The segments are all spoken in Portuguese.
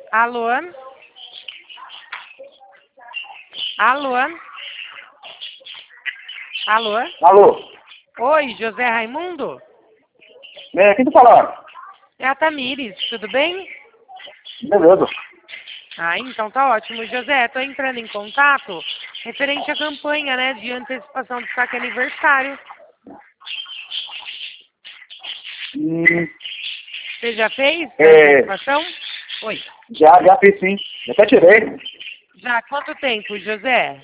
Alô? Alô? Alô? Alô? Oi, José Raimundo? Quem tá falando? É a Tamires, tudo bem? Beleza. Ah, então tá ótimo. José, tô entrando em contato referente à campanha, né, de antecipação do saque aniversário. Hum, Você já fez a é, antecipação? Oi. já fiz sim. Eu até tirei. Já há quanto tempo, José?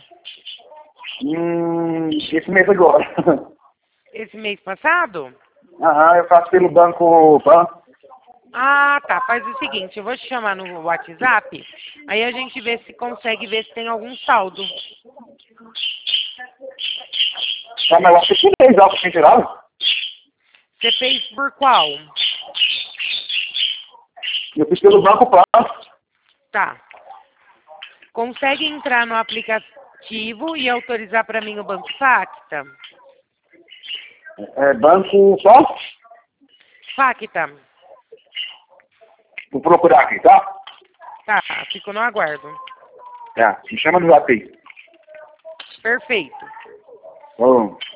Esse mês agora. Esse mês passado? Aham, eu faço pelo Banco Pan. Ah, tá. Faz o seguinte, eu vou te chamar no WhatsApp, aí a gente vê se consegue ver se tem algum saldo. Tá, mas eu acho que tirei já, você tem tirado? Você fez por qual? Eu fiz pelo Banco Pan. Tá. Consegue entrar no aplicativo e autorizar para mim o Banco Facta? Banco só? Facta. Vou procurar aqui, tá? Tá, fico no aguardo. Tá, me chama no zap aí. Perfeito. Bom.